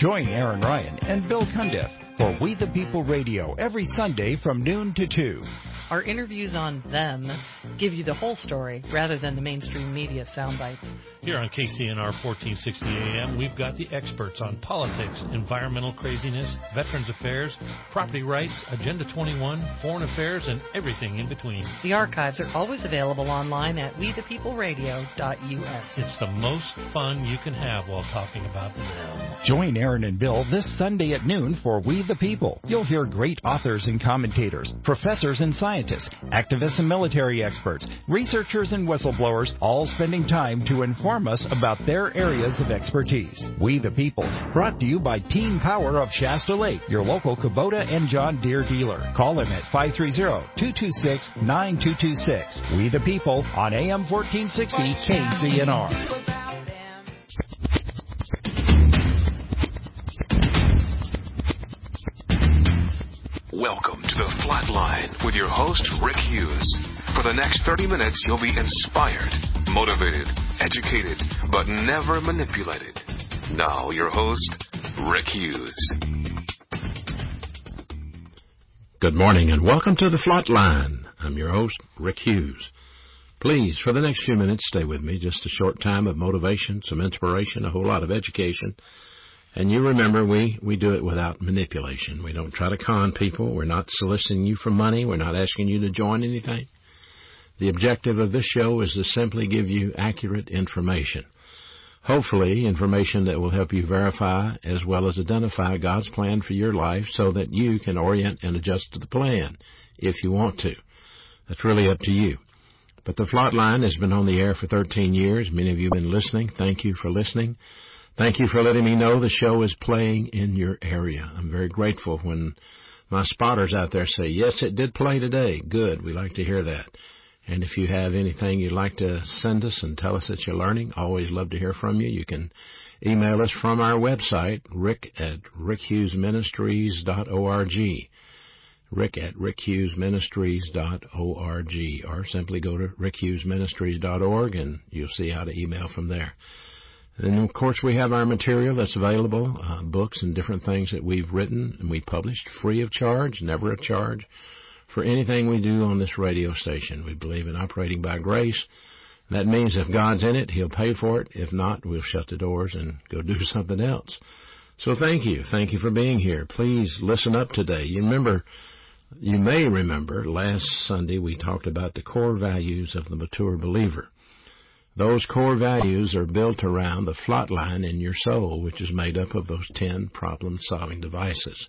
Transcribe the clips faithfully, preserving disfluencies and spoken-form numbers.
Join Aaron Ryan and Bill Cundiff for We the People Radio every Sunday from noon to two. Our interviews on them give you the whole story rather than the mainstream media sound bites. Here on K C N R fourteen sixty A M, we've got the experts on politics, environmental craziness, veterans affairs, property rights, Agenda twenty-one, foreign affairs, and everything in between. The archives are always available online at we the people radio dot U S. It's the most fun you can have while talking about them. Join Aaron and Bill this Sunday at noon for We the People. You'll hear great authors and commentators, professors and scientists, activists and military experts, researchers and whistleblowers, all spending time to inform us about their areas of expertise. We the People, brought to you by Team Power of Shasta Lake, your local Kubota and John Deere dealer. Call them at five three zero, two two six, nine two two six. We the People on A M fourteen sixty K C N R. Welcome to the Flatline with your host, Rick Hughes. For the next thirty minutes, you'll be inspired, motivated, educated, but never manipulated. Now, your host, Rick Hughes. Good morning and welcome to the Flatline. I'm your host, Rick Hughes. Please, for the next few minutes, stay with me. Just a short time of motivation, some inspiration, a whole lot of education. And you remember, we, we do it without manipulation. We don't try to con people. We're not soliciting you for money. We're not asking you to join anything. The objective of this show is to simply give you accurate information. Hopefully, information that will help you verify as well as identify God's plan for your life so that you can orient and adjust to the plan if you want to. That's really up to you. But the Flatline has been on the air for thirteen years. Many of you have been listening. Thank you for listening. Thank you for letting me know the show is playing in your area. I'm very grateful when my spotters out there say, yes, it did play today. Good. We like to hear that. And if you have anything you'd like to send us and tell us that you're learning, always love to hear from you. You can email us from our website, rick at rick hughes ministries dot org, rick at rick hughes ministries dot org, or simply go to rick hughes ministries dot org and you'll see how to email from there. And, of course, we have our material that's available, uh, books and different things that we've written and we published free of charge, never a charge, for anything we do on this radio station. We believe in operating by grace. That means if God's in it, He'll pay for it. If not, we'll shut the doors and go do something else. So thank you. Thank you for being here. Please listen up today. You remember, you may remember last Sunday we talked about the core values of the mature believer. Those core values are built around the Flatline in your soul, which is made up of those ten problem-solving devices.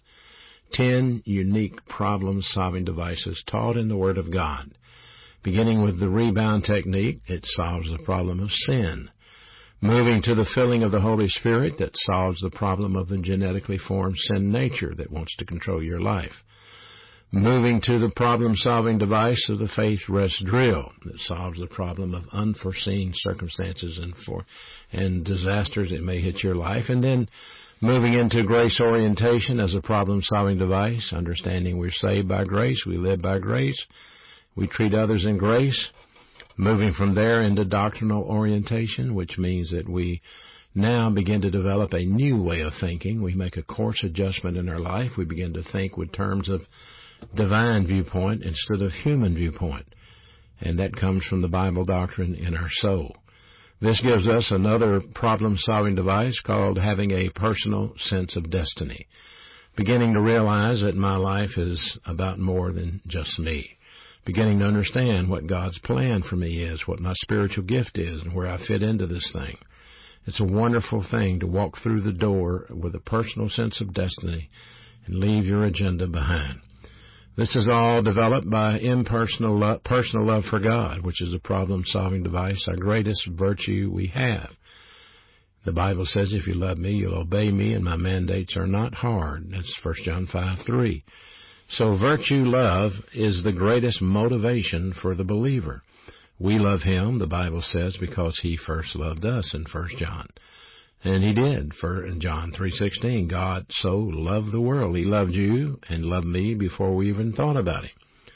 Ten unique problem-solving devices taught in the Word of God. Beginning with the rebound technique, it solves the problem of sin. Moving to the filling of the Holy Spirit, that solves the problem of the genetically formed sin nature that wants to control your life. Moving to the problem-solving device of the faith rest drill that solves the problem of unforeseen circumstances and for and disasters that may hit your life. And then moving into grace orientation as a problem-solving device, understanding we're saved by grace, we live by grace, we treat others in grace. Moving from there into doctrinal orientation, which means that we now begin to develop a new way of thinking. We make a course adjustment in our life. We begin to think with terms of divine viewpoint instead of human viewpoint. And that comes from the Bible doctrine in our soul. This gives us another problem-solving device called having a personal sense of destiny. Beginning to realize that my life is about more than just me. Beginning to understand what God's plan for me is, what my spiritual gift is, and where I fit into this thing. It's a wonderful thing to walk through the door with a personal sense of destiny and leave your agenda behind. This is all developed by impersonal love, personal love for God, which is a problem-solving device, our greatest virtue we have. The Bible says, if you love me, you'll obey me, and my mandates are not hard. That's First John five three. So virtue love is the greatest motivation for the believer. We love Him, the Bible says, because He first loved us in First John. And He did. For in John three sixteen, God so loved the world. He loved you and loved me before we even thought about Him.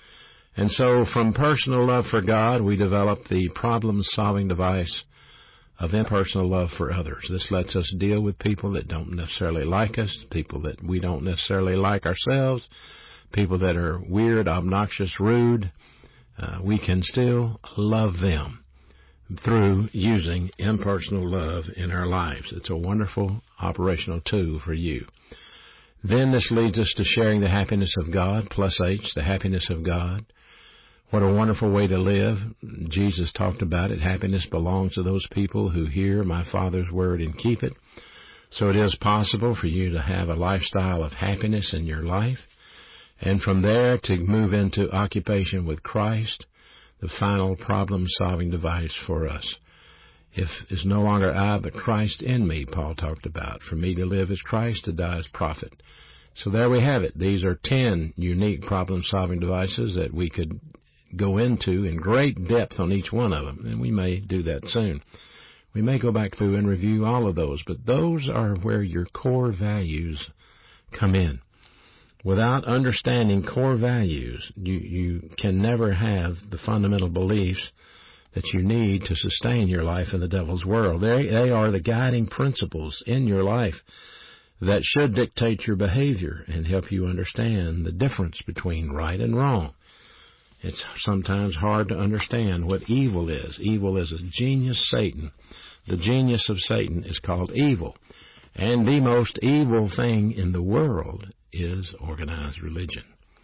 And so from personal love for God, we develop the problem-solving device of impersonal love for others. This lets us deal with people that don't necessarily like us, people that we don't necessarily like ourselves, people that are weird, obnoxious, rude. Uh, we can still love them through using impersonal love in our lives. It's a wonderful operational tool for you. Then this leads us to sharing the happiness of God, plus H, the happiness of God. What a wonderful way to live. Jesus talked about it. Happiness belongs to those people who hear my Father's word and keep it. So it is possible for you to have a lifestyle of happiness in your life. And from there to move into occupation with Christ, the final problem-solving device for us. If it's no longer I, but Christ in me, Paul talked about. For me to live as Christ, to die as profit. So there we have it. These are ten unique problem-solving devices that we could go into in great depth on each one of them, and we may do that soon. We may go back through and review all of those, but those are where your core values come in. Without understanding core values, you, you can never have the fundamental beliefs that you need to sustain your life in the devil's world. They, they are the guiding principles in your life that should dictate your behavior and help you understand the difference between right and wrong. It's sometimes hard to understand what evil is. Evil is a genius, Satan. The genius of Satan is called evil. And the most evil thing in the world is organized religion.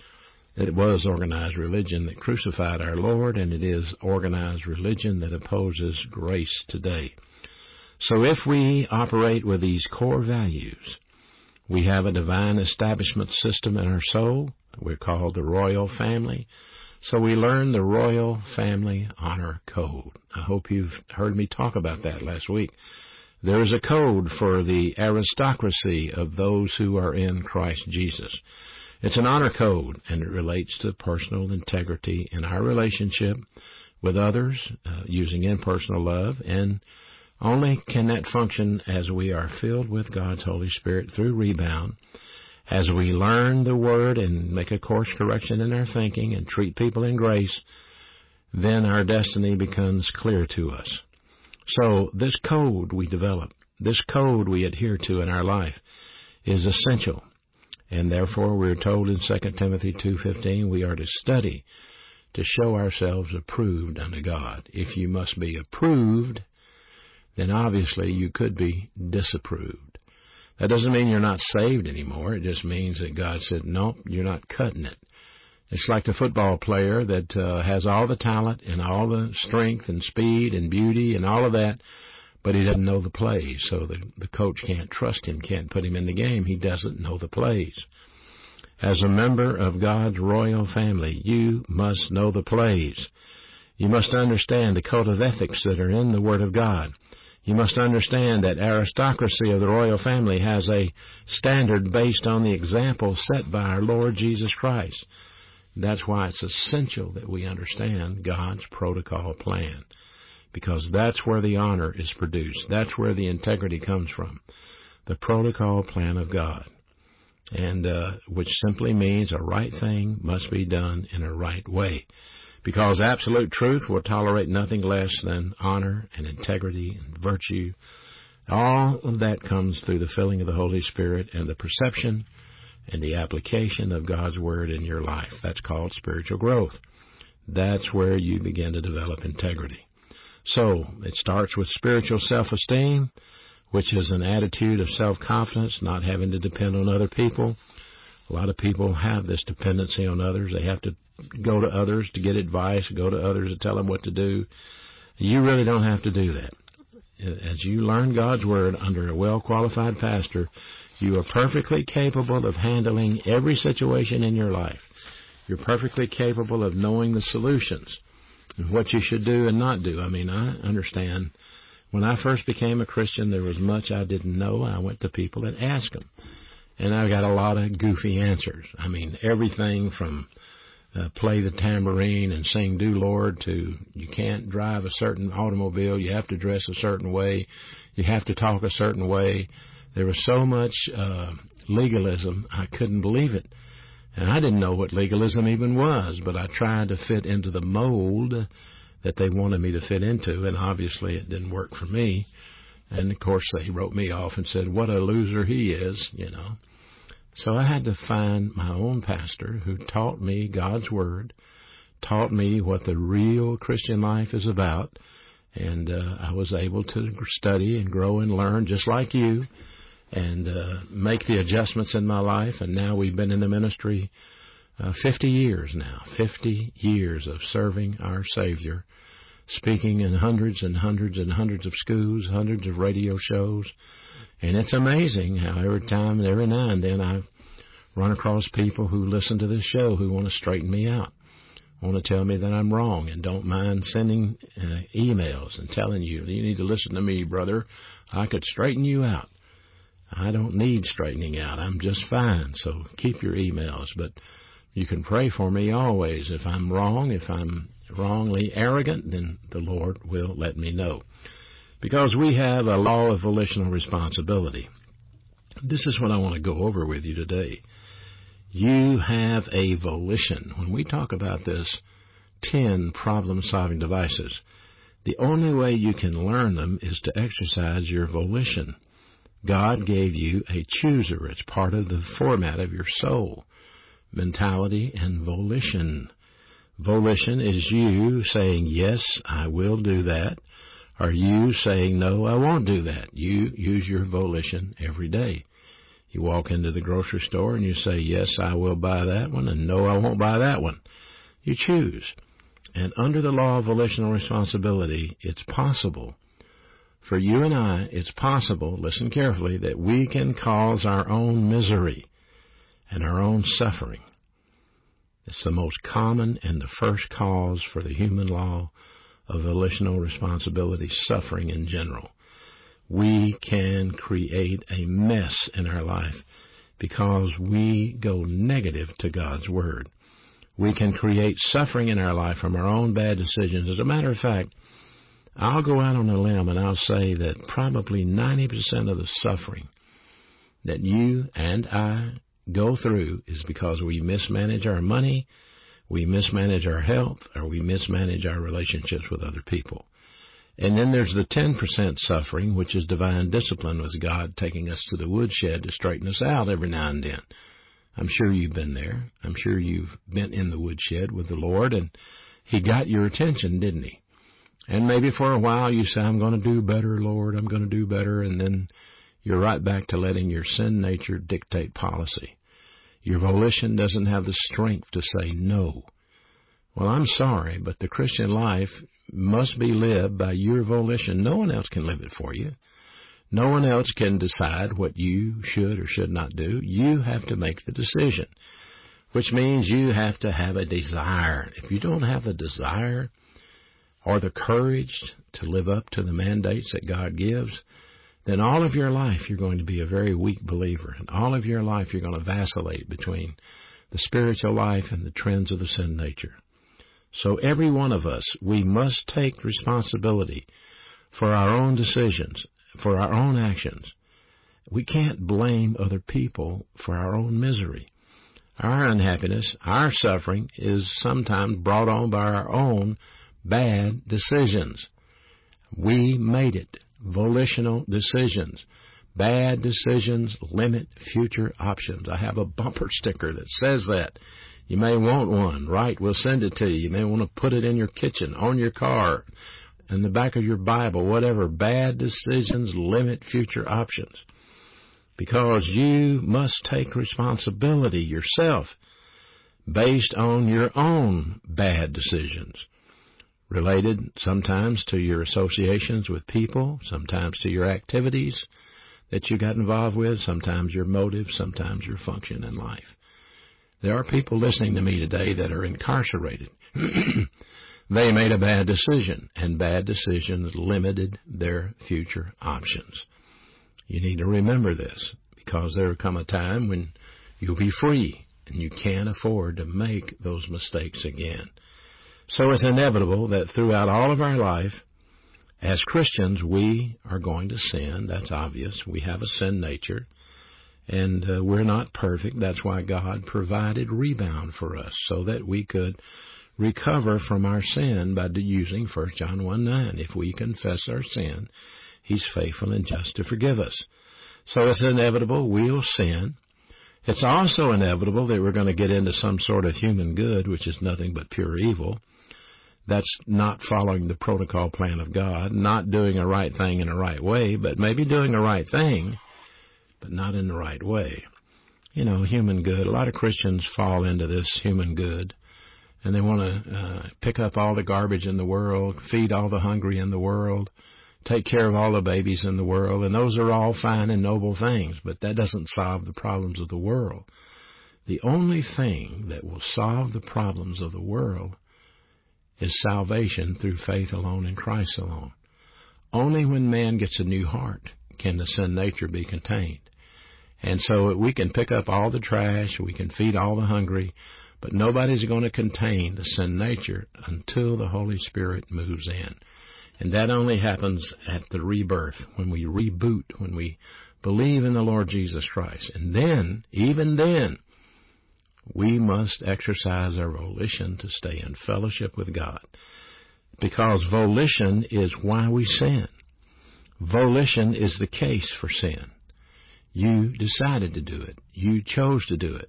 It was organized religion that crucified our Lord, and it is organized religion that opposes grace today. So if we operate with these core values, we have a divine establishment system in our soul. We're called the royal family. So we learn the royal family honor code. I hope you've heard me talk about that last week. There is a code for the aristocracy of those who are in Christ Jesus. It's an honor code, and it relates to personal integrity in our relationship with others, uh, using impersonal love, and only can that function as we are filled with God's Holy Spirit through rebound, as we learn the Word and make a course correction in our thinking and treat people in grace. Then our destiny becomes clear to us. So this code we develop, this code we adhere to in our life is essential. And therefore we're told in Second Timothy two fifteen we are to study to show ourselves approved unto God. If you must be approved, then obviously you could be disapproved. That doesn't mean you're not saved anymore. It just means that God said, nope, you're not cutting it. It's like the football player that uh, has all the talent and all the strength and speed and beauty and all of that, but he doesn't know the plays. So the, the coach can't trust him, can't put him in the game. He doesn't know the plays. As a member of God's royal family, you must know the plays. You must understand the code of ethics that are in the Word of God. You must understand that aristocracy of the royal family has a standard based on the example set by our Lord Jesus Christ. That's why it's essential that we understand God's protocol plan, because that's where the honor is produced. That's where the integrity comes from, the protocol plan of God, and uh, which simply means a right thing must be done in a right way, because absolute truth will tolerate nothing less than honor and integrity and virtue. All of that comes through the filling of the Holy Spirit and the perception and the application of God's Word in your life. That's called spiritual growth. That's where you begin to develop integrity. So it starts with spiritual self-esteem, which is an attitude of self-confidence, not having to depend on other people. A lot of people have this dependency on others. They have to go to others to get advice, go to others to tell them what to do. You really don't have to do that. As you learn God's Word under a well-qualified pastor, you are perfectly capable of handling every situation in your life. You're perfectly capable of knowing the solutions and what you should do and not do. I mean, I understand. When I first became a Christian, there was much I didn't know. I went to people and asked them, and I got a lot of goofy answers. I mean, everything from uh, play the tambourine and sing "Do Lord" to you can't drive a certain automobile, you have to dress a certain way, you have to talk a certain way. There was so much uh, legalism, I couldn't believe it. And I didn't know what legalism even was, but I tried to fit into the mold that they wanted me to fit into, and obviously it didn't work for me. And, of course, they wrote me off and said, what a loser he is, you know. So I had to find my own pastor who taught me God's Word, taught me what the real Christian life is about, and uh, I was able to study and grow and learn just like you and uh, make the adjustments in my life. And now we've been in the ministry uh, fifty years now, fifty years of serving our Savior, speaking in hundreds and hundreds and hundreds of schools, hundreds of radio shows. And it's amazing how every time, every now and then, I run across people who listen to this show who want to straighten me out, want to tell me that I'm wrong, and don't mind sending uh, emails and telling you, you need to listen to me, brother. I could straighten you out. I don't need straightening out. I'm just fine. So keep your emails. But you can pray for me always. If I'm wrong, if I'm wrongly arrogant, then the Lord will let me know. Because we have a law of volitional responsibility. This is what I want to go over with you today. You have a volition. When we talk about this ten problem-solving devices, the only way you can learn them is to exercise your volition. God gave you a chooser. It's part of the format of your soul, mentality, and volition. Volition is you saying, yes, I will do that, or you saying, no, I won't do that. You use your volition every day. You walk into the grocery store and you say, yes, I will buy that one, and no, I won't buy that one. You choose. And under the law of volitional responsibility, it's possible for you and I, it's possible, listen carefully, that we can cause our own misery and our own suffering. It's the most common and the first cause for the human law of volitional responsibility, suffering in general. We can create a mess in our life because we go negative to God's Word. We can create suffering in our life from our own bad decisions. As a matter of fact, I'll go out on a limb and I'll say that probably ninety percent of the suffering that you and I go through is because we mismanage our money, we mismanage our health, or we mismanage our relationships with other people. And then there's the ten percent suffering, which is divine discipline, with God taking us to the woodshed to straighten us out every now and then. I'm sure you've been there. I'm sure you've been in the woodshed with the Lord, and He got your attention, didn't He? And maybe for a while you say, I'm going to do better, Lord, I'm going to do better, and then you're right back to letting your sin nature dictate policy. Your volition doesn't have the strength to say no. Well, I'm sorry, but the Christian life must be lived by your volition. No one else can live it for you. No one else can decide what you should or should not do. You have to make the decision, which means you have to have a desire. If you don't have the desire or the courage to live up to the mandates that God gives, then all of your life you're going to be a very weak believer. And all of your life you're going to vacillate between the spiritual life and the trends of the sin nature. So every one of us, we must take responsibility for our own decisions, for our own actions. We can't blame other people for our own misery. Our unhappiness, our suffering is sometimes brought on by our own bad decisions. We made it. Volitional decisions. Bad decisions limit future options. I have a bumper sticker that says that. You may want one, right? We'll send it to you. You may want to put it in your kitchen, on your car, in the back of your Bible, whatever. Bad decisions limit future options. Because you must take responsibility yourself based on your own bad decisions, related sometimes to your associations with people, sometimes to your activities that you got involved with, sometimes your motive, sometimes your function in life. There are people listening to me today that are incarcerated. They made a bad decision, and bad decisions limited their future options. You need to remember this, because there will come a time when you'll be free, and you can't afford to make those mistakes again. So it's inevitable that throughout all of our life, as Christians, we are going to sin. That's obvious. We have a sin nature, and uh, we're not perfect. That's why God provided rebound for us, so that we could recover from our sin by using First John one nine. If we confess our sin, He's faithful and just to forgive us. So it's inevitable we'll sin. It's also inevitable that we're going to get into some sort of human good, which is nothing but pure evil. That's not following the protocol plan of God, not doing a right thing in a right way, but maybe doing a right thing, but not in the right way. You know, human good. A lot of Christians fall into this human good, and they want to uh, pick up all the garbage in the world, feed all the hungry in the world, take care of all the babies in the world, and those are all fine and noble things, but that doesn't solve the problems of the world. The only thing that will solve the problems of the world is salvation through faith alone in Christ alone. Only when man gets a new heart can the sin nature be contained. And so we can pick up all the trash, we can feed all the hungry, but nobody's going to contain the sin nature until the Holy Spirit moves in. And that only happens at the rebirth, when we reboot, when we believe in the Lord Jesus Christ. And then, even then, we must exercise our volition to stay in fellowship with God. Because volition is why we sin. Volition is the case for sin. You decided to do it. You chose to do it.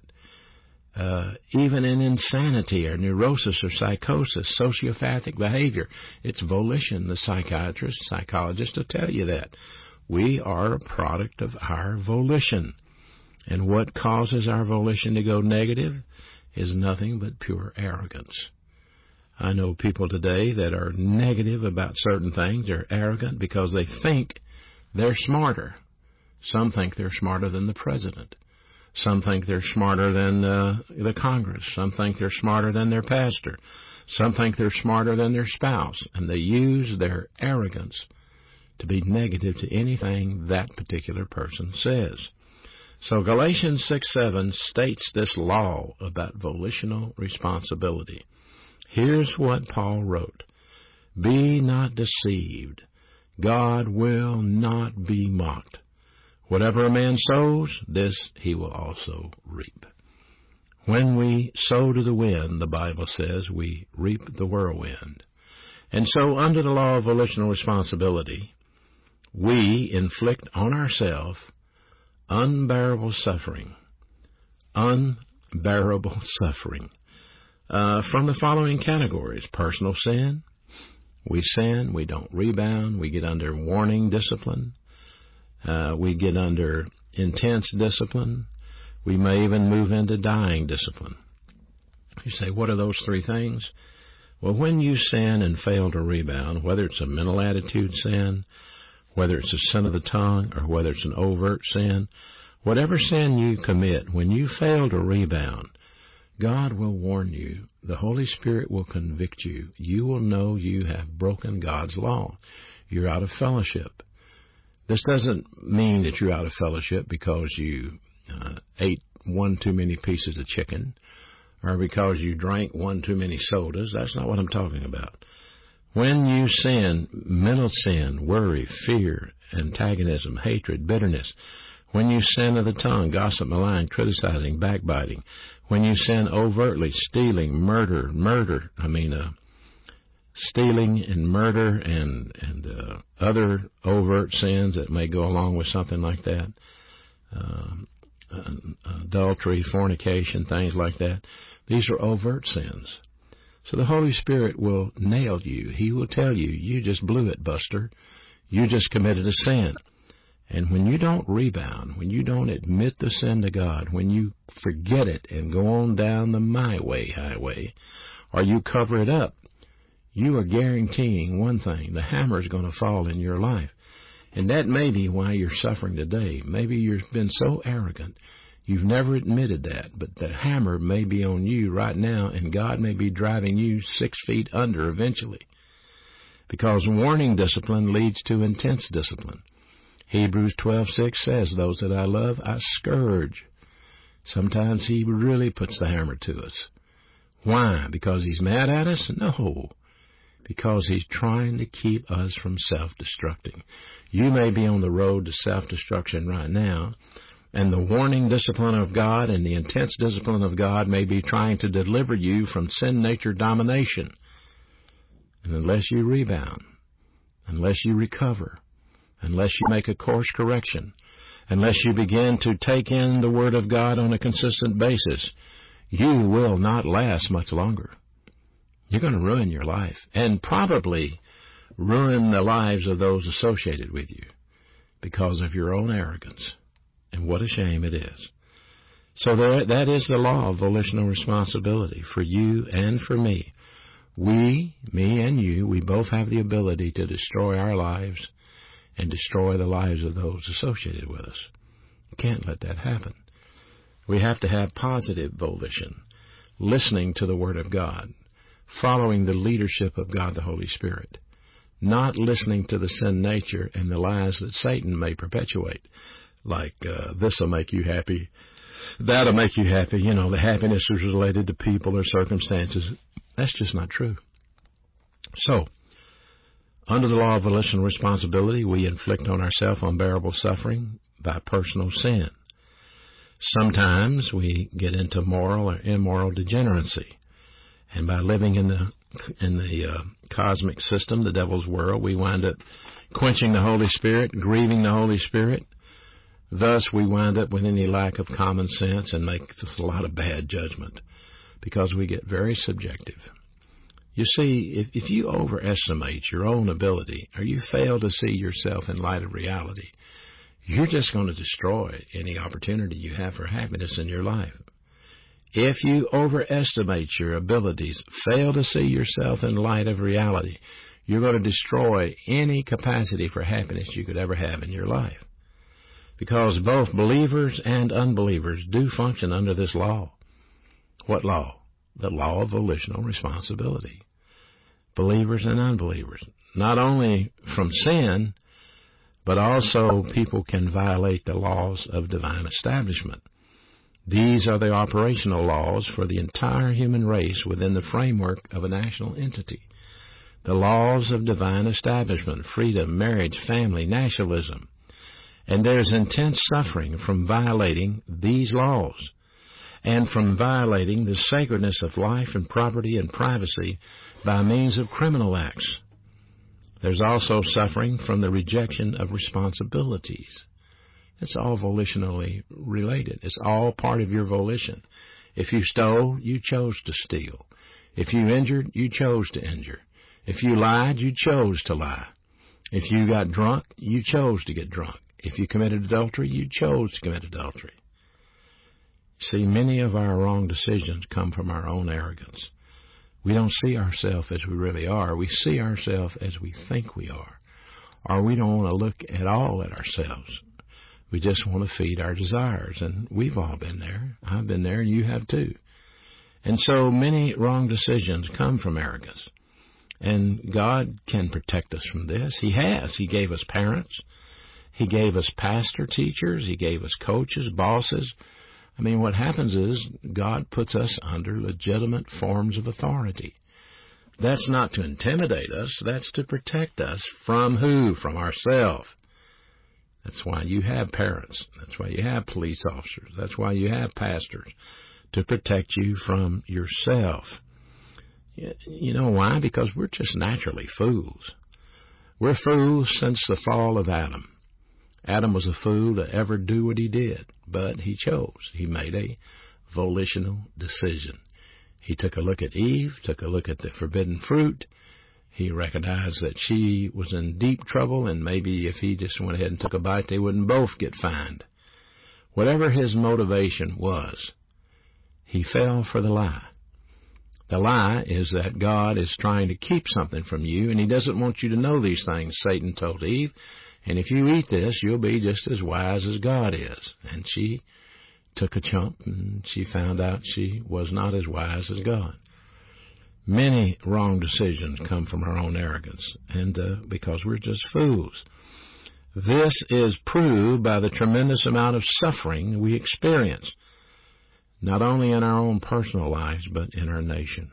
Uh, even in insanity or neurosis or psychosis, sociopathic behavior, it's volition. The psychiatrist, psychologist will tell you that. We are a product of our volition. And what causes our volition to go negative is nothing but pure arrogance. I know people today that are negative about certain things. They're arrogant because they think they're smarter. Some think they're smarter than the president. Some think they're smarter than uh, the Congress. Some think they're smarter than their pastor. Some think they're smarter than their spouse. And they use their arrogance to be negative to anything that particular person says. So Galatians six seven states this law about volitional responsibility. Here's what Paul wrote. Be not deceived. God will not be mocked. Whatever a man sows, this he will also reap. When we sow to the wind, the Bible says, we reap the whirlwind. And so under the law of volitional responsibility, we inflict on ourselves unbearable suffering. Unbearable suffering. Uh, from the following categories. Personal sin. We sin. We don't rebound. We get under warning discipline. Uh, we get under intense discipline. We may even move into dying discipline. You say, what are those three things? Well, when you sin and fail to rebound, whether it's a mental attitude sin, whether it's a sin of the tongue, or whether it's an overt sin, whatever sin you commit, when you fail to rebound, God will warn you. The Holy Spirit will convict you. You will know you have broken God's law. You're out of fellowship. This doesn't mean that you're out of fellowship because you uh, ate one too many pieces of chicken or because you drank one too many sodas. That's not what I'm talking about. When you sin, mental sin, worry, fear, antagonism, hatred, bitterness, when you sin of the tongue, gossip, malign, criticizing, backbiting, when you sin overtly, stealing, murder, murder, I mean, uh, stealing and murder and and uh, other overt sins that may go along with something like that, uh, uh, adultery, fornication, things like that. These are overt sins. So the Holy Spirit will nail you. He will tell you, you just blew it, Buster. You just committed a sin. And when you don't rebound, when you don't admit the sin to God, when you forget it and go on down the my way highway, or you cover it up, you are guaranteeing one thing. The hammer is going to fall in your life. And that may be why you're suffering today. Maybe you've been so arrogant, you've never admitted that. But the hammer may be on you right now, and God may be driving you six feet under eventually. Because warning discipline leads to intense discipline. Hebrews twelve six says, those that I love, I scourge. Sometimes He really puts the hammer to us. Why? Because He's mad at us? No. Because He's trying to keep us from self-destructing. You may be on the road to self-destruction right now, And the warning discipline of God and the intense discipline of God may be trying to deliver you from sin nature domination. And unless you rebound, unless you recover, unless you make a course correction, unless you begin to take in the Word of God on a consistent basis, you will not last much longer. You're going to ruin your life and probably ruin the lives of those associated with you because of your own arrogance. And what a shame it is. So there, that is the law of volitional responsibility for you and for me. We, me and you, we both have the ability to destroy our lives and destroy the lives of those associated with us. You can't let that happen. We have to have positive volition, listening to the Word of God, following the leadership of God the Holy Spirit, not listening to the sin nature and the lies that Satan may perpetuate. Like, uh, this will make you happy, that'll make you happy. You know, the happiness is related to people or circumstances. That's just not true. So, under the law of volitional responsibility, we inflict on ourselves unbearable suffering by personal sin. Sometimes we get into moral or immoral degeneracy. And by living in the in the uh, cosmic system, the devil's world, we wind up quenching the Holy Spirit, grieving the Holy Spirit. Thus, we wind up with any lack of common sense and make a lot of bad judgment because we get very subjective. You see, if, if you overestimate your own ability or you fail to see yourself in light of reality, you're just going to destroy any opportunity you have for happiness in your life. If you overestimate your abilities, fail to see yourself in light of reality, you're going to destroy any capacity for happiness you could ever have in your life. Because both believers and unbelievers do function under this law. What law? The law of volitional responsibility. Believers and unbelievers. Not only from sin, but also people can violate the laws of divine establishment. These are the operational laws for the entire human race within the framework of a national entity. The laws of divine establishment, freedom, marriage, family, nationalism. And there's intense suffering from violating these laws and from violating the sacredness of life and property and privacy by means of criminal acts. There's also suffering from the rejection of responsibilities. It's all volitionally related. It's all part of your volition. If you stole, you chose to steal. If you injured, you chose to injure. If you lied, you chose to lie. If you got drunk, you chose to get drunk. If you committed adultery, you chose to commit adultery. See, many of our wrong decisions come from our own arrogance. We don't see ourselves as we really are. We see ourselves as we think we are. Or we don't want to look at all at ourselves. We just want to feed our desires. And we've all been there. I've been there, and you have too. And so many wrong decisions come from arrogance. And God can protect us from this. He has. He gave us parents. He gave us pastor teachers. He gave us coaches, bosses. I mean, what happens is God puts us under legitimate forms of authority. That's not to intimidate us. That's to protect us from who? From ourselves. That's why you have parents. That's why you have police officers. That's why you have pastors, to protect you from yourself. You know why? Because we're just naturally fools. We're fools since the fall of Adam. Adam was a fool to ever do what he did, but he chose. He made a volitional decision. He took a look at Eve, took a look at the forbidden fruit. He recognized that she was in deep trouble, and maybe if he just went ahead and took a bite, they wouldn't both get fined. Whatever his motivation was, he fell for the lie. The lie is that God is trying to keep something from you, and he doesn't want you to know these things. Satan told Eve, and if you eat this, you'll be just as wise as God is. And she took a chunk, and she found out she was not as wise as God. Many wrong decisions come from our own arrogance, and uh, because we're just fools. This is proved by the tremendous amount of suffering we experience, not only in our own personal lives, but in our nation.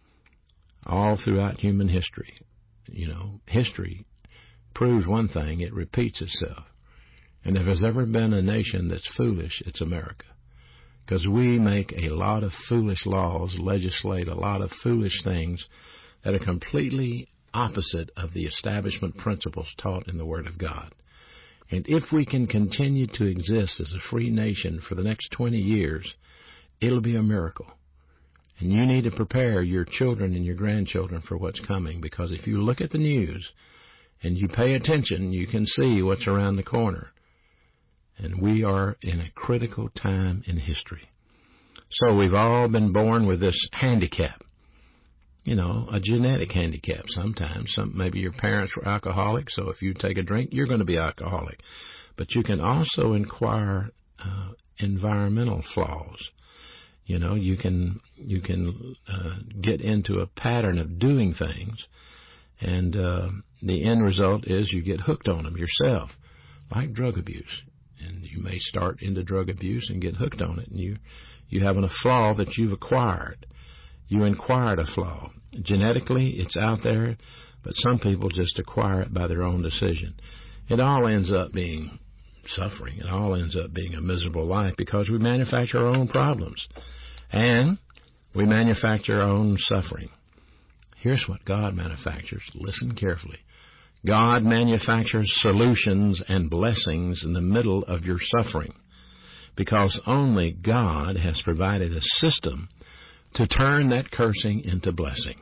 All throughout human history. You know, history proves one thing, it repeats itself. And if there's ever been a nation that's foolish, it's America. Because we make a lot of foolish laws, legislate a lot of foolish things that are completely opposite of the establishment principles taught in the Word of God. And if we can continue to exist as a free nation for the next twenty years, it'll be a miracle. And you need to prepare your children and your grandchildren for what's coming, because if you look at the news and you pay attention, you can see what's around the corner. And we are in a critical time in history. So we've all been born with this handicap. You know, a genetic handicap sometimes. Some, maybe your parents were alcoholics, so if you take a drink, you're going to be alcoholic. But you can also acquire uh, environmental flaws. You know, you can you can uh, get into a pattern of doing things, and uh, the end result is you get hooked on them yourself, like drug abuse. And you may start into drug abuse and get hooked on it, and you you have a flaw that you've acquired. You acquired a flaw. Genetically, it's out there, but some people just acquire it by their own decision. It all ends up being suffering. It all ends up being a miserable life because we manufacture our own problems. And we manufacture our own suffering. Here's what God manufactures. Listen carefully. God manufactures solutions and blessings in the middle of your suffering, because only God has provided a system to turn that cursing into blessing.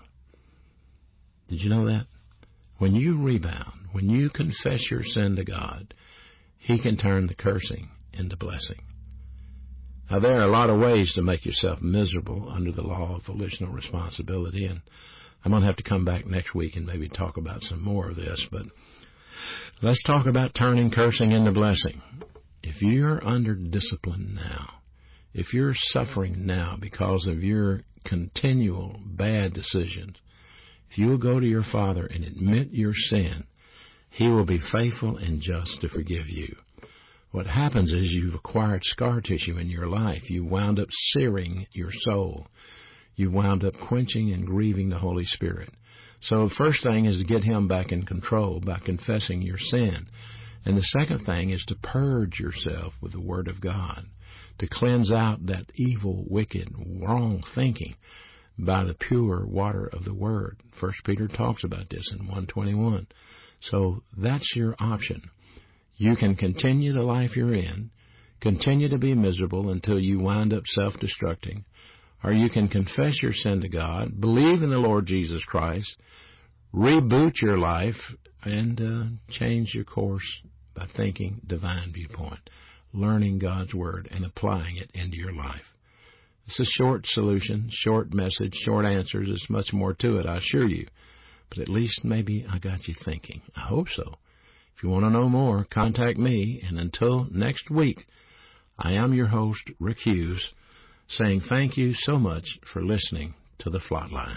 Did you know that? When you rebound, when you confess your sin to God, He can turn the cursing into blessing. Now, there are a lot of ways to make yourself miserable under the law of volitional responsibility, and I'm going to have to come back next week and maybe talk about some more of this, but let's talk about turning cursing into blessing. If you're under discipline now, if you're suffering now because of your continual bad decisions, if you'll go to your Father and admit your sin, He will be faithful and just to forgive you. What happens is you've acquired scar tissue in your life. You wound up searing your soul. You wound up quenching and grieving the Holy Spirit. So the first thing is to get Him back in control by confessing your sin. And the second thing is to purge yourself with the Word of God, to cleanse out that evil, wicked, wrong thinking by the pure water of the Word. First Peter talks about this in one twenty-one. So that's your option. You can continue the life you're in, continue to be miserable until you wind up self-destructing, or you can confess your sin to God, believe in the Lord Jesus Christ, reboot your life, and uh, change your course by thinking divine viewpoint, learning God's Word and applying it into your life. It's a short solution, short message, short answers. There's much more to it, I assure you. But at least maybe I got you thinking. I hope so. If you want to know more, contact me. And until next week, I am your host, Rick Hughes, saying thank you so much for listening to The Flatline.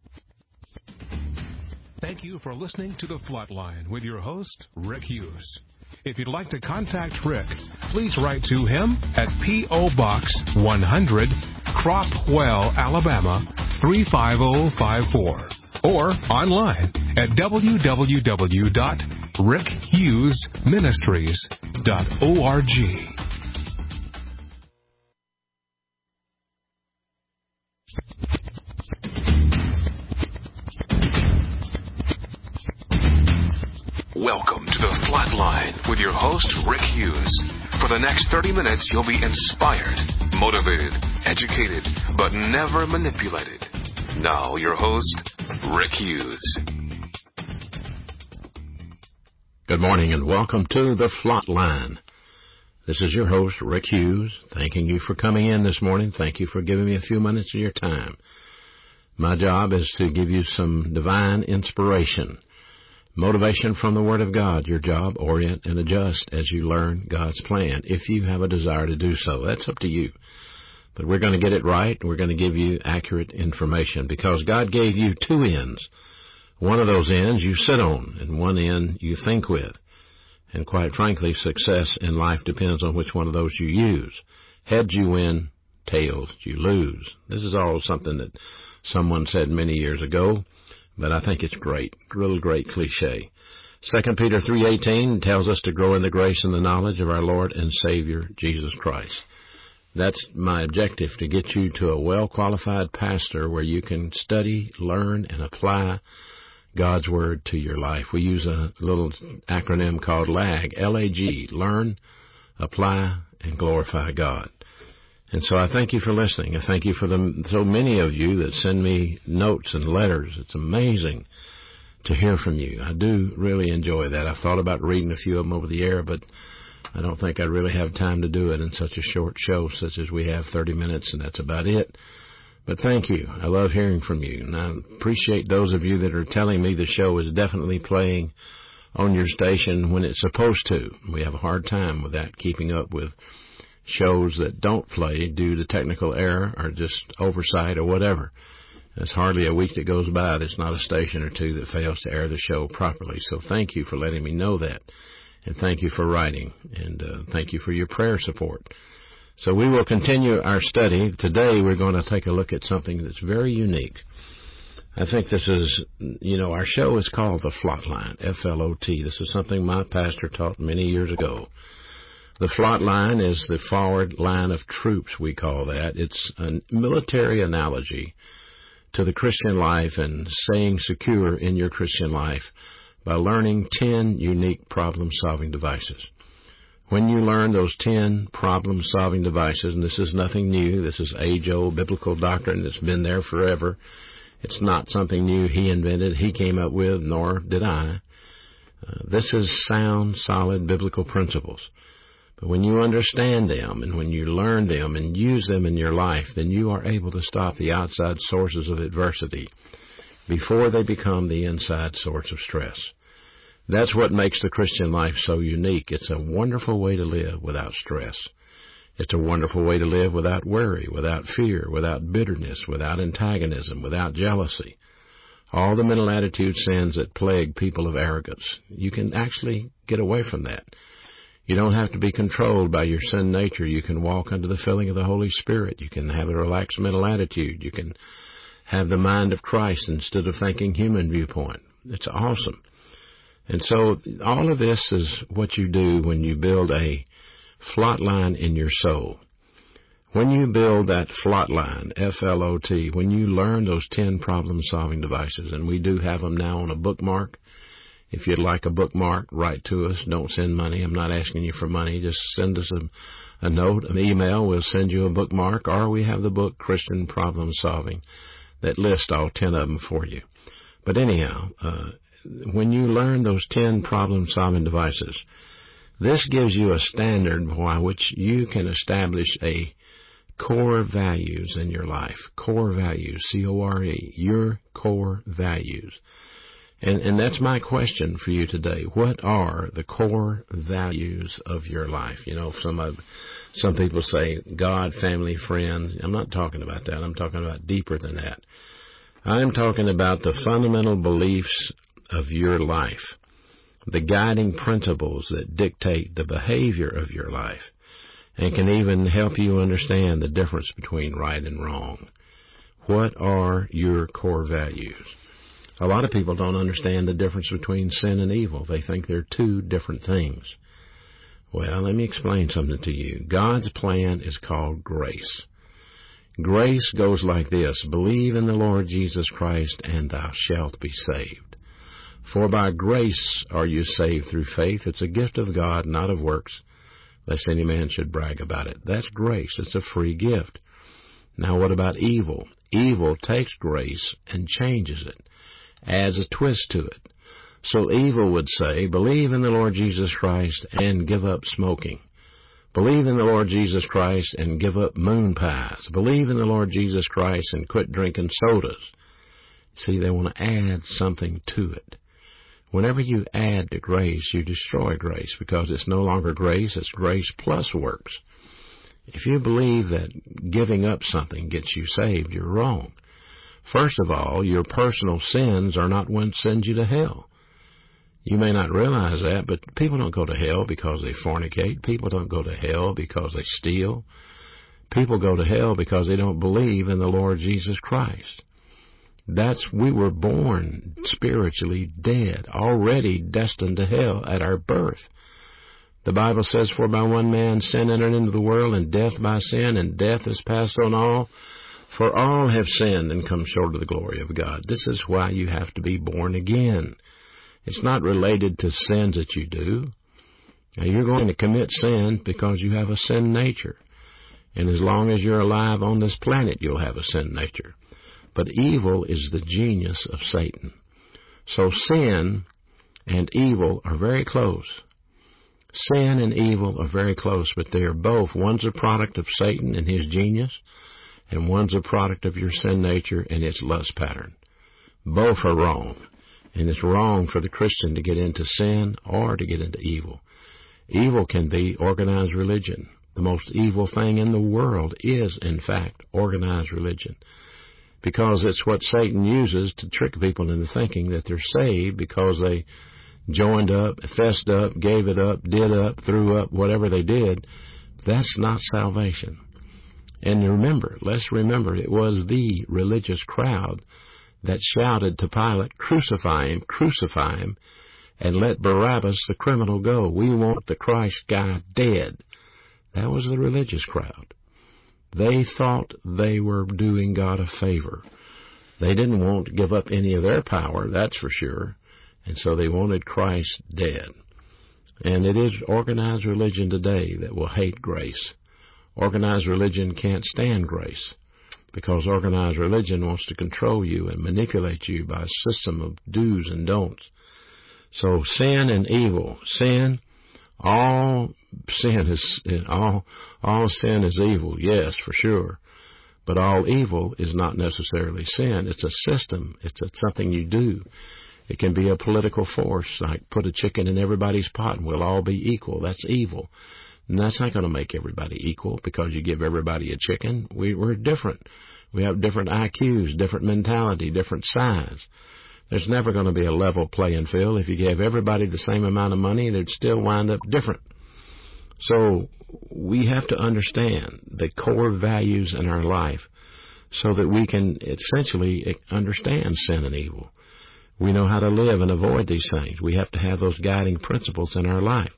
Thank you for listening to The Flatline with your host, Rick Hughes. If you'd like to contact Rick, please write to him at P O. Box one hundred, Cropwell, Alabama three five zero five four, or online at w w w dot rick hughes ministries dot org. Welcome to The Flatline with your host, Rick Hughes. For the next thirty minutes, you'll be inspired, motivated, educated, but never manipulated. Now, your host, Rick Hughes. Good morning and welcome to The Flatline. This is your host, Rick Hughes, thanking you for coming in this morning. Thank you for giving me a few minutes of your time. My job is to give you some divine inspiration, motivation from the Word of God. Your job, orient and adjust as you learn God's plan, if you have a desire to do so. That's up to you. But we're going to get it right. We're going to give you accurate information because God gave you two ends. One of those ends you sit on, and one end you think with. And quite frankly, success in life depends on which one of those you use. Heads you win, tails you lose. This is all something that someone said many years ago, but I think it's great, real great cliche. Second Peter three eighteen tells us to grow in the grace and the knowledge of our Lord and Savior, Jesus Christ. That's my objective, to get you to a well-qualified pastor where you can study, learn, and apply God's Word to your life. We use a little acronym called LAG, L A G, Learn, Apply, and Glorify God. And so I thank you for listening. I thank you for the so many of you that send me notes and letters. It's amazing to hear from you. I do really enjoy that. I've thought about reading a few of them over the air, but I don't think I really have time to do it in such a short show such as we have, thirty minutes, and that's about it. But thank you. I love hearing from you, and I appreciate those of you that are telling me the show is definitely playing on your station when it's supposed to. We have a hard time with that, keeping up with shows that don't play due to technical error or just oversight or whatever. There's hardly a week that goes by there's not a station or two that fails to air the show properly. So thank you for letting me know that, and thank you for writing, and uh, thank you for your prayer support. So we will continue our study. Today we're going to take a look at something that's very unique. I think this is, you know, our show is called The Flot Line, F L O T. This is something my pastor taught many years ago. The Flot Line is the forward line of troops, we call that. It's a military analogy to the Christian life and staying secure in your Christian life by learning ten unique problem-solving devices. When you learn those ten problem-solving devices, and this is nothing new, this is age-old biblical doctrine that's been there forever. It's not something new he invented, he came up with, nor did I. Uh, this is sound, solid biblical principles. But when you understand them and when you learn them and use them in your life, then you are able to stop the outside sources of adversity before they become the inside source of stress. That's what makes the Christian life so unique. It's a wonderful way to live without stress. It's a wonderful way to live without worry, without fear, without bitterness, without antagonism, without jealousy. All the mental attitude sins that plague people of arrogance. You can actually get away from that. You don't have to be controlled by your sin nature. You can walk under the filling of the Holy Spirit. You can have a relaxed mental attitude. You can have the mind of Christ instead of thinking human viewpoint. It's awesome. And so all of this is what you do when you build a flot line in your soul. When you build that flot line, F L O T, when you learn those ten problem-solving devices, and we do have them now on a bookmark. If you'd like a bookmark, write to us. Don't send money. I'm not asking you for money. Just send us a, a note, an email. We'll send you a bookmark, or we have the book Christian Problem Solving that lists all ten of them for you. But anyhow, uh, when you learn those ten problem-solving devices, this gives you a standard by which you can establish a core values in your life. Core values, C O R E, your core values. And, and that's my question for you today. What are the core values of your life? You know, some of, some people say God, family, friends. I'm not talking about that. I'm talking about deeper than that. I'm talking about the fundamental beliefs of your life, the guiding principles that dictate the behavior of your life and can even help you understand the difference between right and wrong. What are your core values? A lot of people don't understand the difference between sin and evil. They think they're two different things. Well, let me explain something to you. God's plan is called grace. Grace goes like this: believe in the Lord Jesus Christ, and thou shalt be saved. For by grace are you saved through faith. It's a gift of God, not of works, lest any man should brag about it. That's grace. It's a free gift. Now, what about evil? Evil takes grace and changes it, adds a twist to it. So evil would say, believe in the Lord Jesus Christ and give up smoking. Believe in the Lord Jesus Christ and give up moon pies. Believe in the Lord Jesus Christ and quit drinking sodas. See, they want to add something to it. Whenever you add to grace, you destroy grace, because it's no longer grace, it's grace plus works. If you believe that giving up something gets you saved, you're wrong. First of all, your personal sins are not what send you to hell. You may not realize that, but people don't go to hell because they fornicate. People don't go to hell because they steal. People go to hell because they don't believe in the Lord Jesus Christ. That's, we were born spiritually dead, already destined to hell at our birth. The Bible says, for by one man sin entered into the world, and death by sin, and death is passed on all. For all have sinned and come short of the glory of God. This is why you have to be born again. It's not related to sins that you do. Now, you're going to commit sin because you have a sin nature. And as long as you're alive on this planet, you'll have a sin nature. But evil is the genius of Satan. So sin and evil are very close. Sin and evil are very close, but they are both. One's a product of Satan and his genius, and one's a product of your sin nature and its lust pattern. Both are wrong, and it's wrong for the Christian to get into sin or to get into evil. Evil can be organized religion. The most evil thing in the world is, in fact, organized religion, because it's what Satan uses to trick people into thinking that they're saved because they joined up, fessed up, gave it up, did up, threw up, whatever they did. That's not salvation. And remember, let's remember, it was the religious crowd that shouted to Pilate, crucify him, crucify him, and let Barabbas, the criminal, go. We want the Christ guy dead. That was the religious crowd. They thought they were doing God a favor. They didn't want to give up any of their power, that's for sure. And so they wanted Christ dead. And it is organized religion today that will hate grace. Organized religion can't stand grace, because organized religion wants to control you and manipulate you by a system of do's and don'ts. So sin and evil, sin, all sin is all all sin is evil, yes, for sure. But all evil is not necessarily sin. It's a system. It's a, something you do. It can be a political force, like put a chicken in everybody's pot and we'll all be equal. That's evil. And that's not going to make everybody equal because you give everybody a chicken. We, we're different. We have different I Qs, different mentality, different size. There's never going to be a level playing field. If you gave everybody the same amount of money, they'd still wind up different. So we have to understand the core values in our life so that we can essentially understand sin and evil. We know how to live and avoid these things. We have to have those guiding principles in our life.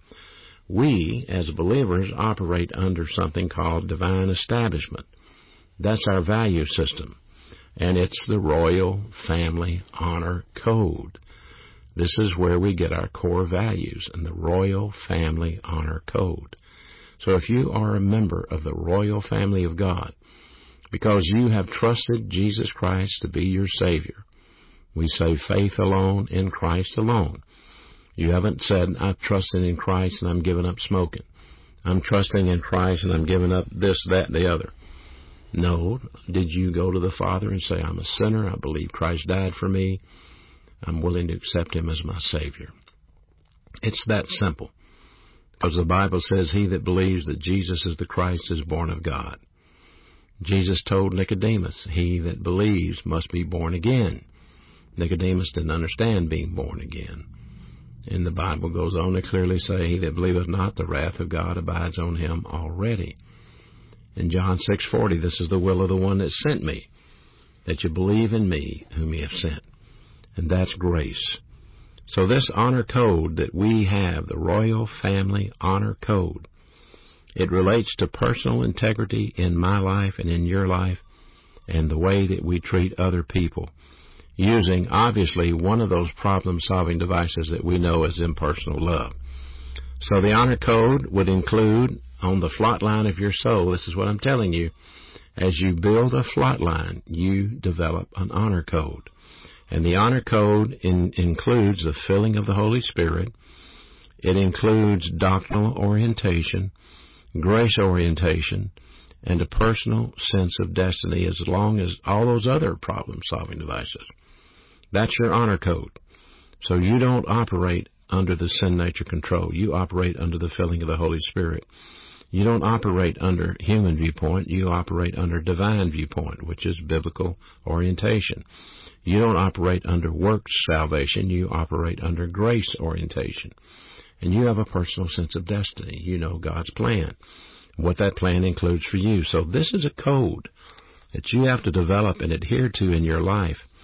We, as believers, operate under something called divine establishment. That's our value system. And it's the Royal Family Honor Code. This is where we get our core values in the Royal Family Honor Code. So if you are a member of the Royal Family of God, because you have trusted Jesus Christ to be your Savior, we say faith alone in Christ alone. You haven't said, I've trusted in Christ and I'm giving up smoking. I'm trusting in Christ and I'm giving up this, that, and the other. No. Did you go to the Father and say, I'm a sinner, I believe Christ died for me, I'm willing to accept Him as my Savior? It's that simple. Because the Bible says, he that believes that Jesus is the Christ is born of God. Jesus told Nicodemus, he that believes must be born again. Nicodemus didn't understand being born again. And the Bible goes on to clearly say, he that believeth not, the wrath of God abides on him already. In John six forty, this is the will of the one that sent me, that you believe in me whom he hath sent. And that's grace. So this honor code that we have, the Royal Family Honor Code, it relates to personal integrity in my life and in your life and the way that we treat other people, using, obviously, one of those problem-solving devices that we know as impersonal love. So the honor code would include, on the flot line of your soul, this is what I'm telling you, as you build a flot line, you develop an honor code. And the honor code in, includes the filling of the Holy Spirit. It includes doctrinal orientation, grace orientation, and a personal sense of destiny, as long as all those other problem-solving devices. That's your honor code. So you don't operate under the sin nature control. You operate under the filling of the Holy Spirit. You don't operate under human viewpoint. You operate under divine viewpoint, which is biblical orientation. You don't operate under works salvation. You operate under grace orientation. And you have a personal sense of destiny. You know God's plan, what that plan includes for you. So this is a code that you have to develop and adhere to in your life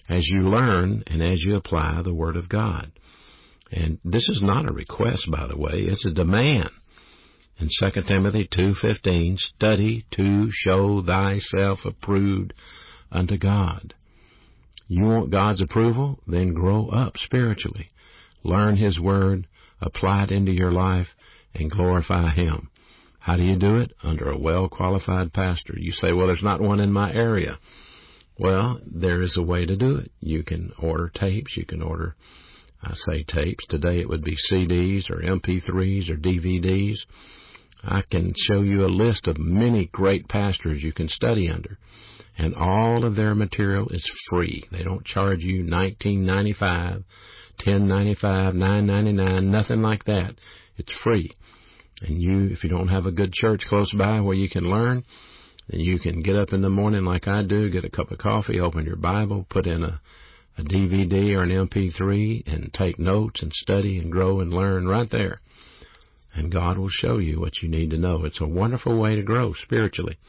as you learn and as you apply the Word of God. And this is not a request, by the way. It's a demand. In Second Timothy two fifteen, study to show thyself approved unto God. You want God's approval? Then grow up spiritually. Learn His Word, apply it into your life, and glorify Him. How do you do it? Under a well-qualified pastor. You say, well, there's not one in my area. Well, there is a way to do it. You can order tapes. You can order, I say tapes. Today it would be C Ds or M P threes or D V Ds. I can show you a list of many great pastors you can study under. And all of their material is free. They don't charge you nineteen ninety-five, ten ninety-five, nine ninety-nine, nothing like that. It's free. And you, if you don't have a good church close by where you can learn, then you can get up in the morning like I do, get a cup of coffee, open your Bible, put in a, a D V D or an M P three, and take notes and study and grow and learn right there. And God will show you what you need to know. It's a wonderful way to grow spiritually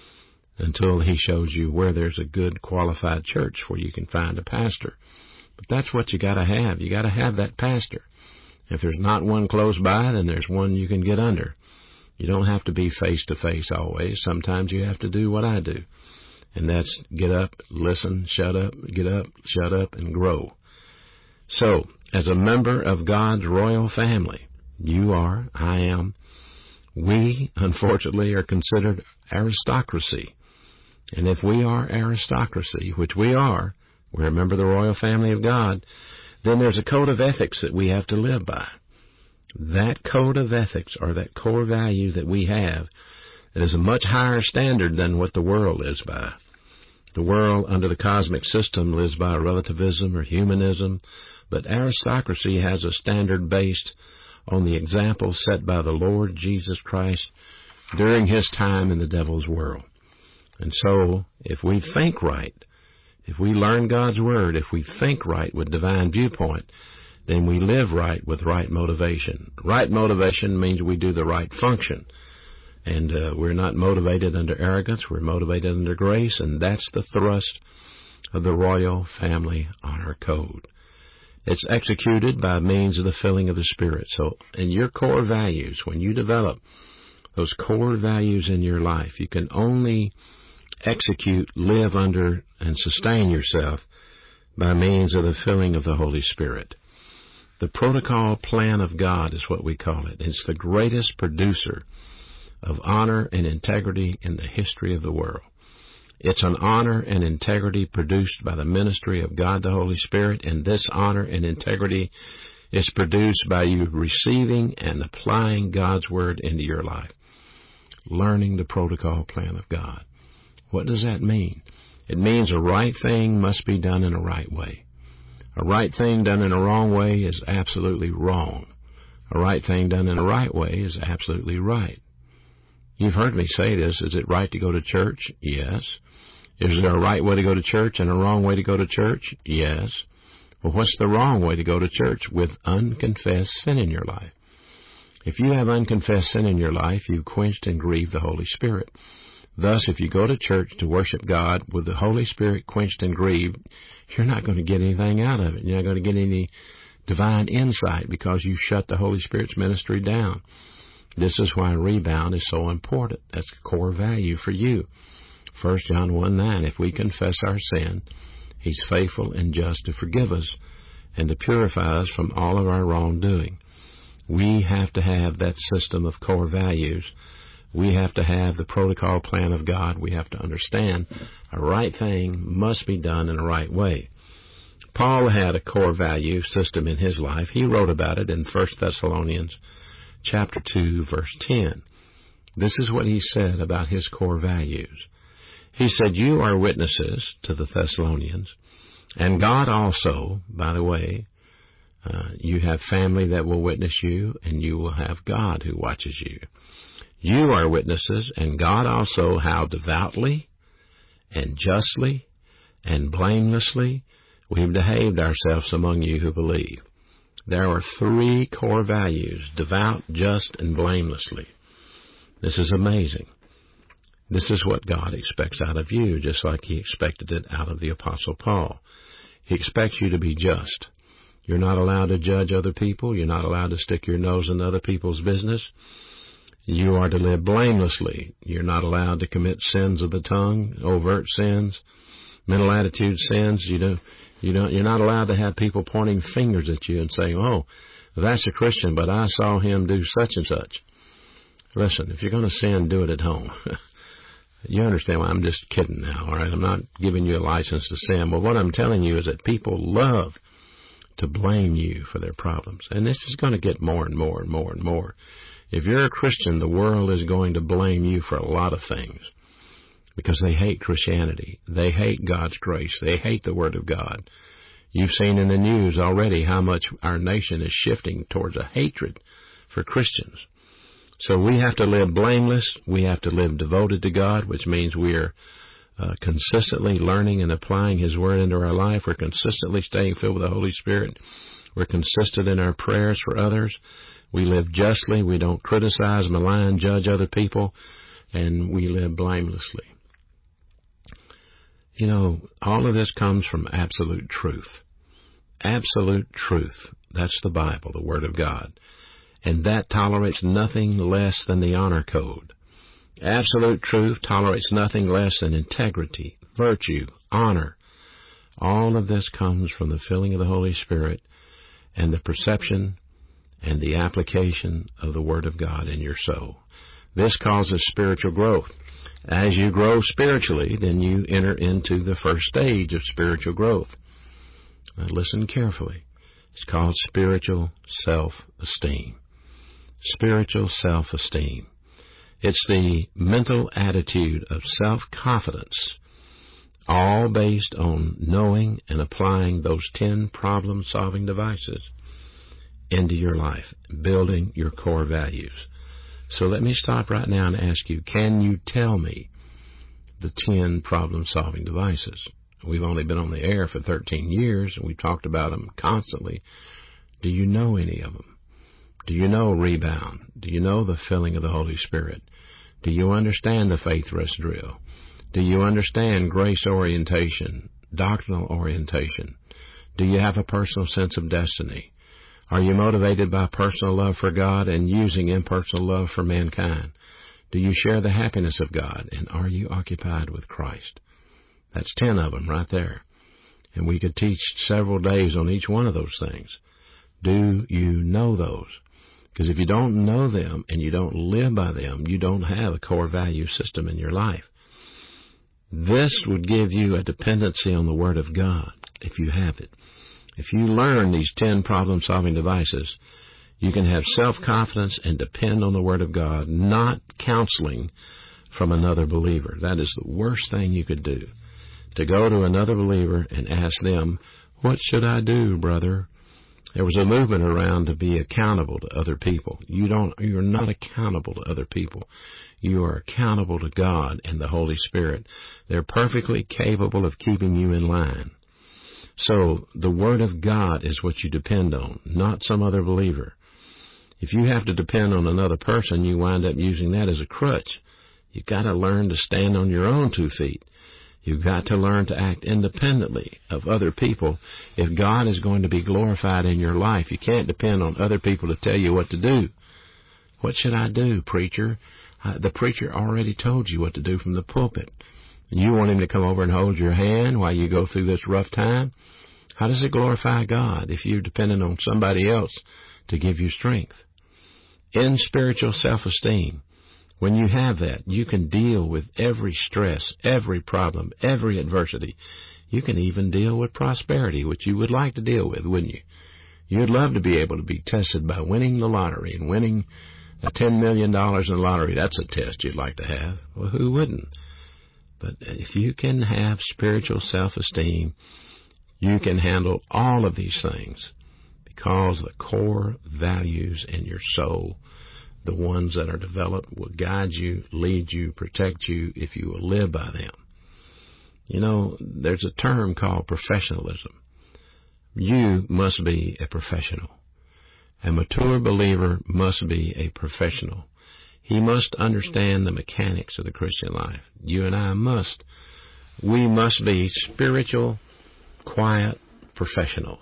until He shows you where there's a good qualified church where you can find a pastor. But that's what you got to have. You got to have that pastor. If there's not one close by, then there's one you can get under. You don't have to be face-to-face always. Sometimes you have to do what I do, and that's get up, listen, shut up, get up, shut up, and grow. So, as a member of God's royal family, you are, I am, we, unfortunately, are considered aristocracy. And if we are aristocracy, which we are, we're a member of the royal family of God, then there's a code of ethics that we have to live by. That code of ethics, or that core value that we have, that is a much higher standard than what the world lives by. The world, under the cosmic system, lives by relativism or humanism, but aristocracy has a standard based on the example set by the Lord Jesus Christ during His time in the devil's world. And so, if we think right, if we learn God's Word, if we think right with divine viewpoint, then we live right with right motivation. Right motivation means we do the right function. And uh, we're not motivated under arrogance, we're motivated under grace, and that's the thrust of the Royal Family Honor Code. It's executed by means of the filling of the Spirit. So in your core values, when you develop those core values in your life, you can only execute, live under, and sustain yourself by means of the filling of the Holy Spirit. The protocol plan of God is what we call it. It's the greatest producer of honor and integrity in the history of the world. It's an honor and integrity produced by the ministry of God the Holy Spirit, and this honor and integrity is produced by you receiving and applying God's Word into your life. Learning the protocol plan of God. What does that mean? It means a right thing must be done in a right way. A right thing done in a wrong way is absolutely wrong. A right thing done in a right way is absolutely right. You've heard me say this. Is it right to go to church? Yes. Is there a right way to go to church and a wrong way to go to church? Yes. Well, what's the wrong way to go to church? With unconfessed sin in your life. If you have unconfessed sin in your life, you've quenched and grieved the Holy Spirit. Thus, if you go to church to worship God with the Holy Spirit quenched and grieved, you're not going to get anything out of it. You're not going to get any divine insight because you shut the Holy Spirit's ministry down. This is why rebound is so important. That's a core value for you. First John one nine, if we confess our sin, He's faithful and just to forgive us and to purify us from all of our wrongdoing. We have to have that system of core values. We have to have the protocol plan of God. We have to understand a right thing must be done in a right way. Paul had a core value system in his life. He wrote about it in First Thessalonians chapter two, verse ten. This is what he said about his core values. He said, you are witnesses to the Thessalonians, and God also, by the way, uh, you have family that will witness you, and you will have God who watches you. You are witnesses, and God also, how devoutly and justly and blamelessly we've behaved ourselves among you who believe. There are three core values, devout, just, and blamelessly. This is amazing. This is what God expects out of you, just like He expected it out of the Apostle Paul. He expects you to be just. You're not allowed to judge other people. You're not allowed to stick your nose in other people's business. You are to live blamelessly. You're not allowed to commit sins of the tongue, overt sins, mental attitude sins. You don't, you don't, you're not allowed to have people pointing fingers at you and saying, oh, that's a Christian, but I saw him do such and such. Listen, if you're going to sin, do it at home. You understand why I'm just kidding now, all right? I'm not giving you a license to sin. But what I'm telling you is that people love to blame you for their problems. And this is going to get more and more and more and more. If you're a Christian, the world is going to blame you for a lot of things because they hate Christianity. They hate God's grace. They hate the Word of God. You've seen in the news already how much our nation is shifting towards a hatred for Christians. So we have to live blameless. We have to live devoted to God, which means we are uh, consistently learning and applying His Word into our life. We're consistently staying filled with the Holy Spirit. We're consistent in our prayers for others. We live justly. We don't criticize, malign, judge other people, and we live blamelessly. You know, all of this comes from absolute truth. Absolute truth. That's the Bible, the Word of God. And that tolerates nothing less than the honor code. Absolute truth tolerates nothing less than integrity, virtue, honor. All of this comes from the filling of the Holy Spirit and the perception and the application of the Word of God in your soul. This causes spiritual growth. As you grow spiritually, then you enter into the first stage of spiritual growth. Now listen carefully. It's called spiritual self-esteem. Spiritual self-esteem. It's the mental attitude of self-confidence, all based on knowing and applying those ten problem-solving devices into your life, building your core values. So let me stop right now and ask you, can you tell me the ten problem-solving devices? We've only been on the air for thirteen years, and we've talked about them constantly. Do you know any of them? Do you know rebound? Do you know the filling of the Holy Spirit? Do you understand the faith rest drill? Do you understand grace orientation, doctrinal orientation? Do you have a personal sense of destiny? Are you motivated by personal love for God and using impersonal love for mankind? Do you share the happiness of God? And are you occupied with Christ? That's ten of them right there. And we could teach several days on each one of those things. Do you know those? Because if you don't know them and you don't live by them, you don't have a core value system in your life. This would give you a dependency on the Word of God if you have it. If you learn these ten problem-solving devices, you can have self-confidence and depend on the Word of God, not counseling from another believer. That is the worst thing you could do, to go to another believer and ask them, what should I do, brother? There was a movement around to be accountable to other people. You don't, you're not accountable to other people. You are accountable to God and the Holy Spirit. They're perfectly capable of keeping you in line. So the Word of God is what you depend on, not some other believer. If you have to depend on another person, you wind up using that as a crutch. You've got to learn to stand on your own two feet. You've got to learn to act independently of other people. If God is going to be glorified in your life, you can't depend on other people to tell you what to do. What should I do, preacher? Uh, the preacher already told you what to do from the pulpit. You want him to come over and hold your hand while you go through this rough time? How does it glorify God if you're dependent on somebody else to give you strength? In spiritual self-esteem, when you have that, you can deal with every stress, every problem, every adversity. You can even deal with prosperity, which you would like to deal with, wouldn't you? You'd love to be able to be tested by winning the lottery and winning ten million dollars in the lottery. That's a test you'd like to have. Well, who wouldn't? But if you can have spiritual self-esteem, you can handle all of these things because the core values in your soul, the ones that are developed, will guide you, lead you, protect you if you will live by them. You know, there's a term called professionalism. You must be a professional. A mature believer must be a professional. He must understand the mechanics of the Christian life. You and I must. We must be spiritual, quiet, professionals.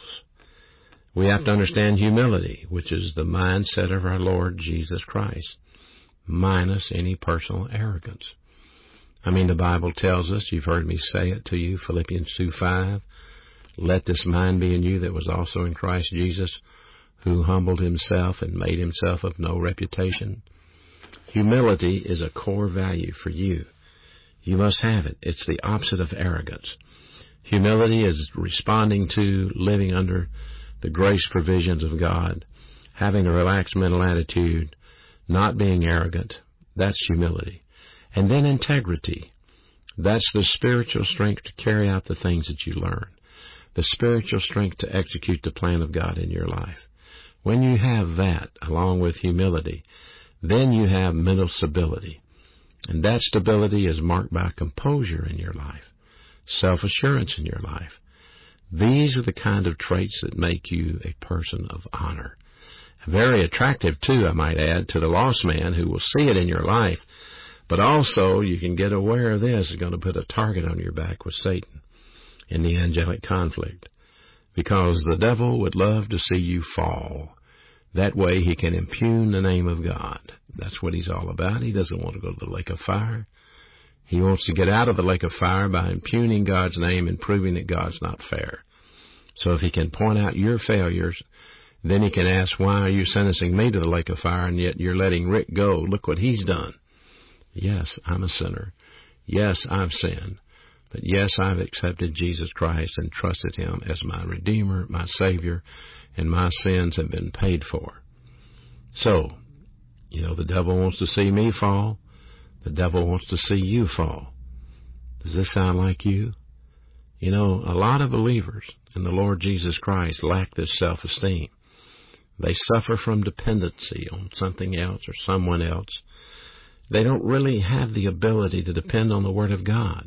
We have to understand humility, which is the mindset of our Lord Jesus Christ, minus any personal arrogance. I mean, the Bible tells us, you've heard me say it to you, Philippians two five, let this mind be in you that was also in Christ Jesus, who humbled himself and made himself of no reputation. Humility is a core value for you. You must have it. It's the opposite of arrogance. Humility is responding to, living under the grace provisions of God, having a relaxed mental attitude, not being arrogant. That's humility. And then integrity. That's the spiritual strength to carry out the things that you learn, the spiritual strength to execute the plan of God in your life. When you have that, along with humility, then you have mental stability. And that stability is marked by composure in your life, self-assurance in your life. These are the kind of traits that make you a person of honor. Very attractive, too, I might add, to the lost man who will see it in your life. But also, you can get aware of this, is going to put a target on your back with Satan in the angelic conflict. Because the devil would love to see you fall. That way he can impugn the name of God. That's what he's all about. He doesn't want to go to the lake of fire. He wants to get out of the lake of fire by impugning God's name and proving that God's not fair. So if he can point out your failures, then he can ask, why are you sentencing me to the lake of fire, and yet you're letting Rick go? Look what he's done. Yes, I'm a sinner. Yes, I've sinned. But yes, I've accepted Jesus Christ and trusted him as my Redeemer, my Savior, and my sins have been paid for. So, you know, the devil wants to see me fall. The devil wants to see you fall. Does this sound like you? You know, a lot of believers in the Lord Jesus Christ lack this self-esteem. They suffer from dependency on something else or someone else. They don't really have the ability to depend on the Word of God.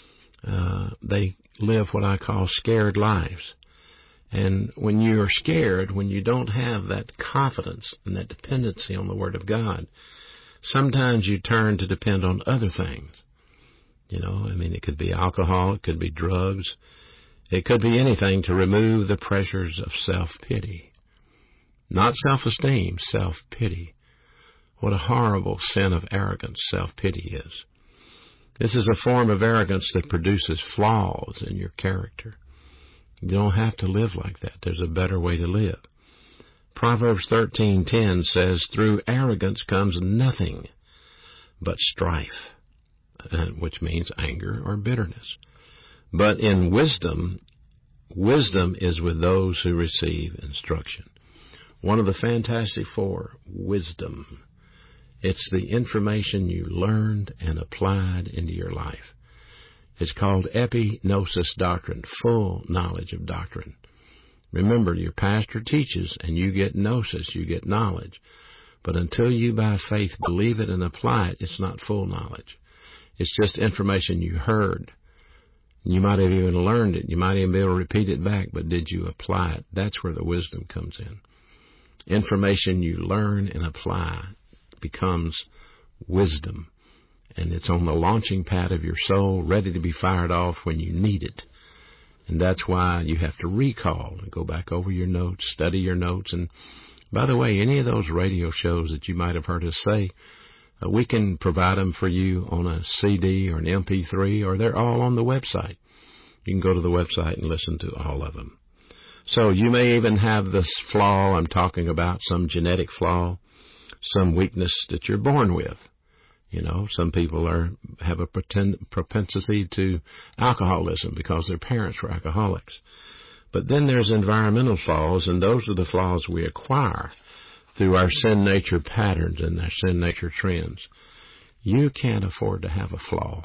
Uh, they live what I call scared lives. And when you're scared, when you don't have that confidence and that dependency on the Word of God, sometimes you turn to depend on other things. You know, I mean, it could be alcohol, it could be drugs, it could be anything to remove the pressures of self-pity. Not self-esteem, self-pity. What a horrible sin of arrogance self-pity is. This is a form of arrogance that produces flaws in your character. You don't have to live like that. There's a better way to live. Proverbs thirteen ten says, through arrogance comes nothing but strife, which means anger or bitterness. But in wisdom, wisdom is with those who receive instruction. One of the Fantastic Four, wisdom. It's the information you learned and applied into your life. It's called epignosis doctrine, full knowledge of doctrine. Remember, your pastor teaches and you get gnosis, you get knowledge. But until you by faith believe it and apply it, it's not full knowledge. It's just information you heard. You might have even learned it. You might even be able to repeat it back, but did you apply it? That's where the wisdom comes in. Information you learn and apply becomes wisdom. And it's on the launching pad of your soul, ready to be fired off when you need it. And that's why you have to recall and go back over your notes, study your notes. And by the way, any of those radio shows that you might have heard us say, uh, we can provide them for you on a C D or an M P three, or they're all on the website. You can go to the website and listen to all of them. So you may even have this flaw I'm talking about, some genetic flaw, some weakness that you're born with. You know, some people are have a pretend, propensity to alcoholism because their parents were alcoholics. But then there's environmental flaws, and those are the flaws we acquire through our sin nature patterns and our sin nature trends. You can't afford to have a flaw.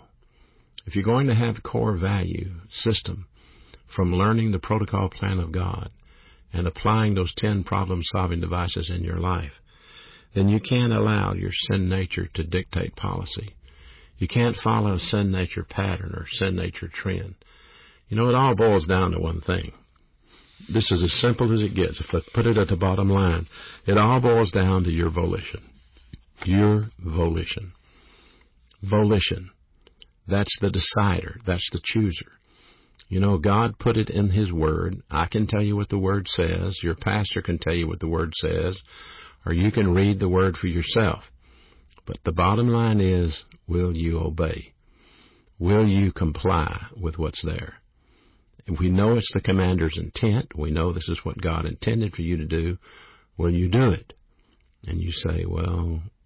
If you're going to have a core value system from learning the protocol plan of God and applying those ten problem-solving devices in your life, then you can't allow your sin nature to dictate policy. You can't follow a sin nature pattern or sin nature trend. You know, it all boils down to one thing. This is as simple as it gets. If I put it at the bottom line, it all boils down to your volition. Your volition. Volition. That's the decider. That's the chooser. You know, God put it in His Word. I can tell you what the Word says. Your pastor can tell you what the Word says. Or you can read the Word for yourself. But the bottom line is, will you obey? Will you comply with what's there? If we know it's the commander's intent, we know this is what God intended for you to do, will you do it? And you say, well,